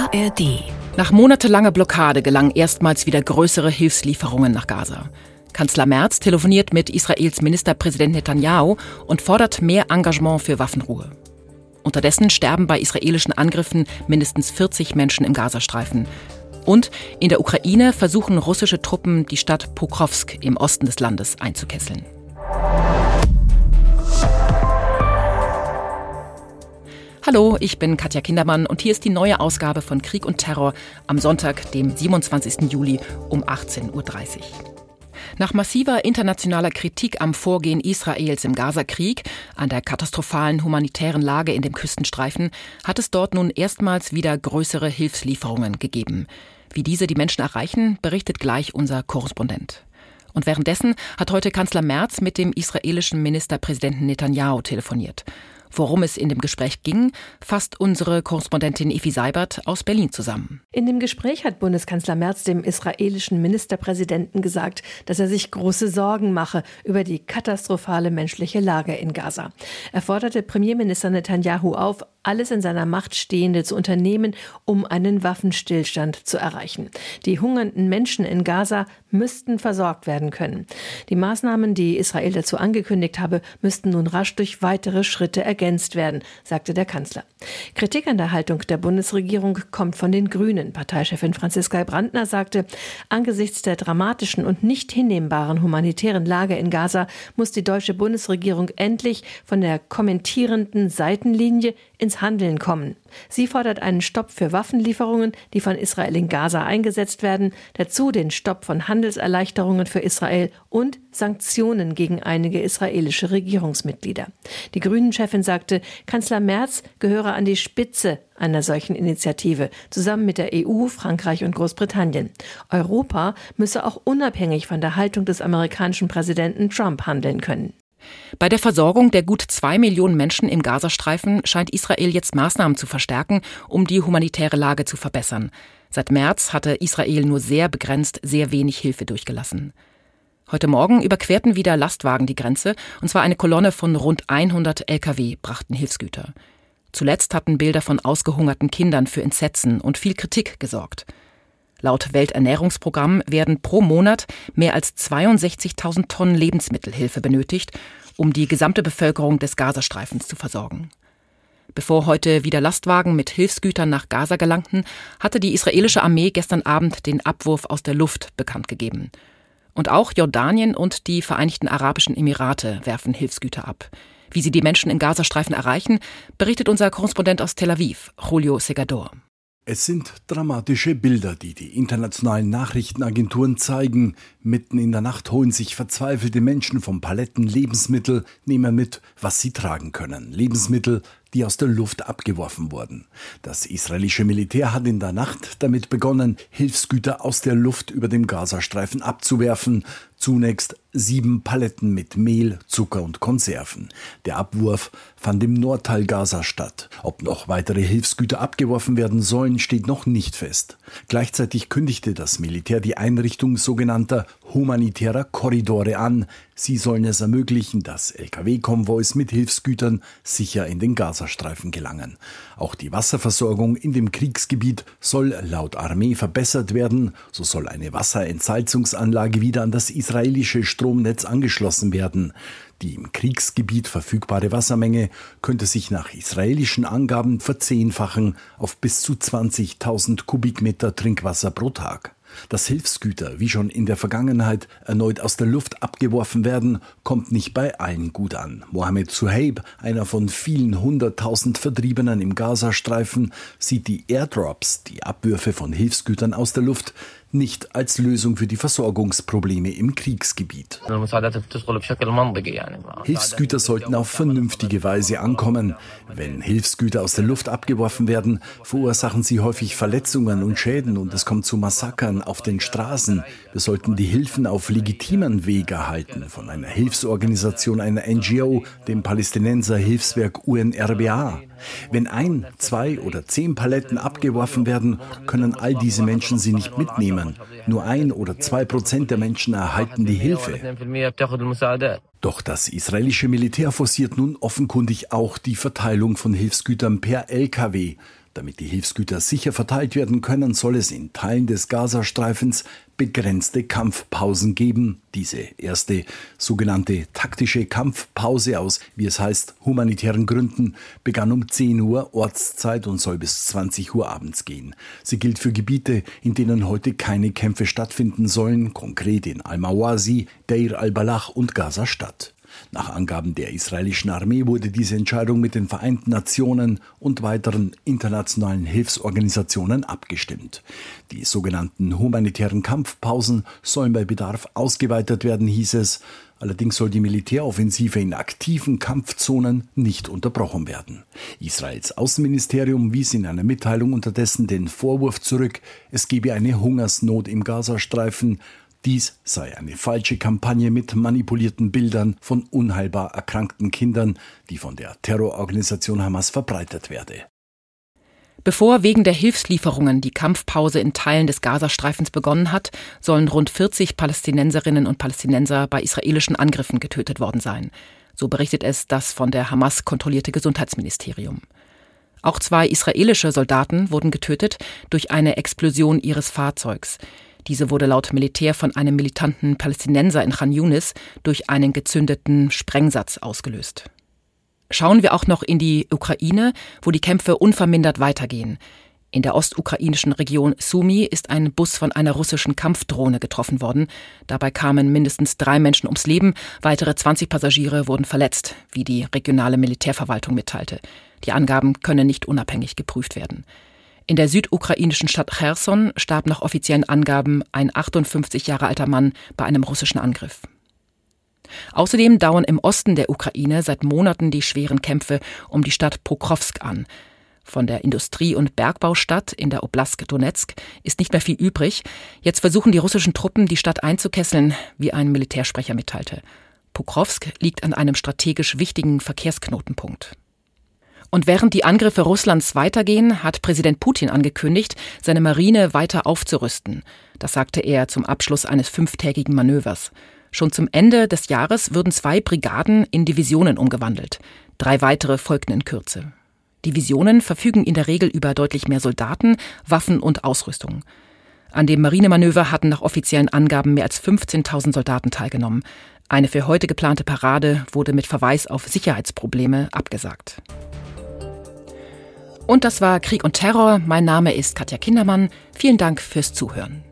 ARD. Nach monatelanger Blockade gelangen erstmals wieder größere Hilfslieferungen nach Gaza. Kanzler Merz telefoniert mit Israels Ministerpräsident Netanyahu und fordert mehr Engagement für Waffenruhe. Unterdessen sterben bei israelischen Angriffen mindestens 40 Menschen im Gazastreifen. Und in der Ukraine versuchen russische Truppen, die Stadt Pokrovsk im Osten des Landes einzukesseln. Hallo, ich bin Katja Kindermann und hier ist die neue Ausgabe von Krieg und Terror am Sonntag, dem 27. Juli um 18.30 Uhr. Nach massiver internationaler Kritik am Vorgehen Israels im Gazakrieg, an der katastrophalen humanitären Lage in dem Küstenstreifen, hat es dort nun erstmals wieder größere Hilfslieferungen gegeben. Wie diese die Menschen erreichen, berichtet gleich unser Korrespondent. Und währenddessen hat heute Kanzler Merz mit dem israelischen Ministerpräsidenten Netanyahu telefoniert. Worum es in dem Gespräch ging, fasst unsere Korrespondentin Evi Seibert aus Berlin zusammen. In dem Gespräch hat Bundeskanzler Merz dem israelischen Ministerpräsidenten gesagt, dass er sich große Sorgen mache über die katastrophale menschliche Lage in Gaza. Er forderte Premierminister Netanyahu auf, alles in seiner Macht Stehende zu unternehmen, um einen Waffenstillstand zu erreichen. Die hungernden Menschen in Gaza müssten versorgt werden können. Die Maßnahmen, die Israel dazu angekündigt habe, müssten nun rasch durch weitere Schritte ergänzt werden, sagte der Kanzler. Kritik an der Haltung der Bundesregierung kommt von den Grünen. Parteichefin Franziska Brandner sagte, angesichts der dramatischen und nicht hinnehmbaren humanitären Lage in Gaza muss die deutsche Bundesregierung endlich von der kommentierenden Seitenlinie ins Handeln kommen. Sie fordert einen Stopp für Waffenlieferungen, die von Israel in Gaza eingesetzt werden, dazu den Stopp von Handelserleichterungen für Israel und Sanktionen gegen einige israelische Regierungsmitglieder. Die Grünen-Chefin sagte, Kanzler Merz gehöre an die Spitze einer solchen Initiative, zusammen mit der EU, Frankreich und Großbritannien. Europa müsse auch unabhängig von der Haltung des amerikanischen Präsidenten Trump handeln können. Bei der Versorgung der gut 2 Millionen Menschen im Gazastreifen scheint Israel jetzt Maßnahmen zu verstärken, um die humanitäre Lage zu verbessern. Seit März hatte Israel nur sehr begrenzt sehr wenig Hilfe durchgelassen. Heute Morgen überquerten wieder Lastwagen die Grenze, und zwar eine Kolonne von rund 100 Lkw brachten Hilfsgüter. Zuletzt hatten Bilder von ausgehungerten Kindern für Entsetzen und viel Kritik gesorgt. Laut Welternährungsprogramm werden pro Monat mehr als 62.000 Tonnen Lebensmittelhilfe benötigt, um die gesamte Bevölkerung des Gazastreifens zu versorgen. Bevor heute wieder Lastwagen mit Hilfsgütern nach Gaza gelangten, hatte die israelische Armee gestern Abend den Abwurf aus der Luft bekannt gegeben. Und auch Jordanien und die Vereinigten Arabischen Emirate werfen Hilfsgüter ab. Wie sie die Menschen im Gazastreifen erreichen, berichtet unser Korrespondent aus Tel Aviv, Julio Segador. Es sind dramatische Bilder, die die internationalen Nachrichtenagenturen zeigen. Mitten in der Nacht holen sich verzweifelte Menschen von Paletten Lebensmittel, nehmen mit, was sie tragen können. Lebensmittel, die aus der Luft abgeworfen wurden. Das israelische Militär hat in der Nacht damit begonnen, Hilfsgüter aus der Luft über dem Gazastreifen abzuwerfen. Zunächst 7 Paletten mit Mehl, Zucker und Konserven. Der Abwurf fand im Nordteil Gaza statt. Ob noch weitere Hilfsgüter abgeworfen werden sollen, steht noch nicht fest. Gleichzeitig kündigte das Militär die Einrichtung sogenannter humanitärer Korridore an. Sie sollen es ermöglichen, dass Lkw-Konvois mit Hilfsgütern sicher in den Gazastreifen gelangen. Auch die Wasserversorgung in dem Kriegsgebiet soll laut Armee verbessert werden. So soll eine Wasserentsalzungsanlage wieder an das israelische Stromnetz angeschlossen werden. Die im Kriegsgebiet verfügbare Wassermenge könnte sich nach israelischen Angaben verzehnfachen auf bis zu 20.000 Kubikmeter Trinkwasser pro Tag. Dass Hilfsgüter, wie schon in der Vergangenheit, erneut aus der Luft abgeworfen werden, kommt nicht bei allen gut an. Mohammed Suhaib, einer von vielen 100.000 Vertriebenen im Gazastreifen, sieht die Airdrops, die Abwürfe von Hilfsgütern aus der Luft, nicht als Lösung für die Versorgungsprobleme im Kriegsgebiet. Hilfsgüter sollten auf vernünftige Weise ankommen. Wenn Hilfsgüter aus der Luft abgeworfen werden, verursachen sie häufig Verletzungen und Schäden und es kommt zu Massakern auf den Straßen. Wir sollten die Hilfen auf legitimen Weg erhalten, von einer Hilfsorganisation, einer NGO, dem Palästinenser Hilfswerk UNRWA. Wenn 1, 2 oder 10 Paletten abgeworfen werden, können all diese Menschen sie nicht mitnehmen. Nur 1 oder 2% der Menschen erhalten die Hilfe. Doch das israelische Militär forciert nun offenkundig auch die Verteilung von Hilfsgütern per Lkw. Damit die Hilfsgüter sicher verteilt werden können, soll es in Teilen des Gazastreifens begrenzte Kampfpausen geben. Diese erste sogenannte taktische Kampfpause aus, wie es heißt, humanitären Gründen, begann um 10 Uhr Ortszeit und soll bis 20 Uhr abends gehen. Sie gilt für Gebiete, in denen heute keine Kämpfe stattfinden sollen, konkret in Al-Mawasi, Deir al-Balach und Gaza-Stadt. Nach Angaben der israelischen Armee wurde diese Entscheidung mit den Vereinten Nationen und weiteren internationalen Hilfsorganisationen abgestimmt. Die sogenannten humanitären Kampfpausen sollen bei Bedarf ausgeweitet werden, hieß es. Allerdings soll die Militäroffensive in aktiven Kampfzonen nicht unterbrochen werden. Israels Außenministerium wies in einer Mitteilung unterdessen den Vorwurf zurück, es gebe eine Hungersnot im Gazastreifen. Dies sei eine falsche Kampagne mit manipulierten Bildern von unheilbar erkrankten Kindern, die von der Terrororganisation Hamas verbreitet werde. Bevor wegen der Hilfslieferungen die Kampfpause in Teilen des Gazastreifens begonnen hat, sollen rund 40 Palästinenserinnen und Palästinenser bei israelischen Angriffen getötet worden sein. So berichtet es das von der Hamas kontrollierte Gesundheitsministerium. Auch 2 israelische Soldaten wurden getötet durch eine Explosion ihres Fahrzeugs. Diese wurde laut Militär von einem militanten Palästinenser in Khan Yunis durch einen gezündeten Sprengsatz ausgelöst. Schauen wir auch noch in die Ukraine, wo die Kämpfe unvermindert weitergehen. In der ostukrainischen Region Sumy ist ein Bus von einer russischen Kampfdrohne getroffen worden. Dabei kamen mindestens 3 Menschen ums Leben, weitere 20 Passagiere wurden verletzt, wie die regionale Militärverwaltung mitteilte. Die Angaben können nicht unabhängig geprüft werden. In der südukrainischen Stadt Cherson starb nach offiziellen Angaben ein 58 Jahre alter Mann bei einem russischen Angriff. Außerdem dauern im Osten der Ukraine seit Monaten die schweren Kämpfe um die Stadt Pokrovsk an. Von der Industrie- und Bergbaustadt in der Oblast Donezk ist nicht mehr viel übrig. Jetzt versuchen die russischen Truppen, die Stadt einzukesseln, wie ein Militärsprecher mitteilte. Pokrovsk liegt an einem strategisch wichtigen Verkehrsknotenpunkt. Und während die Angriffe Russlands weitergehen, hat Präsident Putin angekündigt, seine Marine weiter aufzurüsten. Das sagte er zum Abschluss eines 5-tägigen Manövers. Schon zum Ende des Jahres würden 2 Brigaden in Divisionen umgewandelt. 3 weitere folgten in Kürze. Divisionen verfügen in der Regel über deutlich mehr Soldaten, Waffen und Ausrüstung. An dem Marinemanöver hatten nach offiziellen Angaben mehr als 15.000 Soldaten teilgenommen. Eine für heute geplante Parade wurde mit Verweis auf Sicherheitsprobleme abgesagt. Und das war Krieg und Terror. Mein Name ist Katja Kindermann. Vielen Dank fürs Zuhören.